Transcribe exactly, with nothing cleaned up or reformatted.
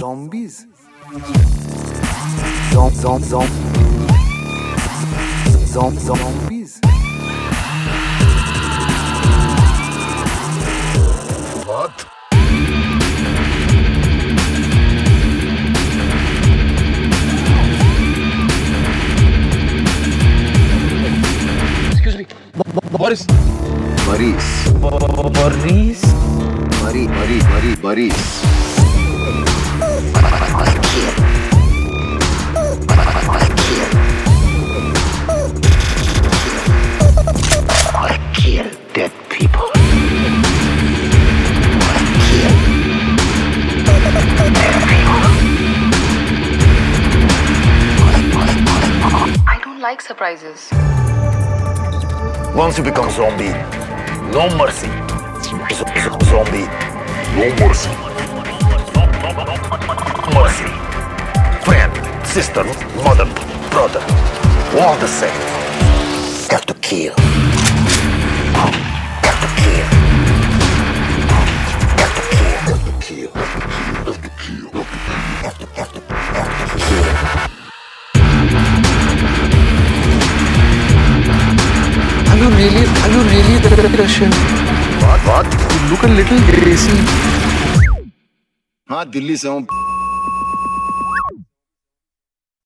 zombies. Zom zom zom. Zom zombies. What? Excuse me. Boris. Boris. Boris. Mari, Mari, Mari, Boris. I'll kill. I'll kill. I'll kill dead people. I'll kill everyone. I don't like surprises. Once you become zombie, no mercy. Z- z- zombie, no mercy. Mercy. Friend, sister, mother, brother, all the same. Have to kill. Have to kill. Have to kill. Have to kill. Have to kill. Have to, have to, have to kill. Are you really, are you really the Russian? What? What? You look a little crazy. हाँ दिल्ली से हूँ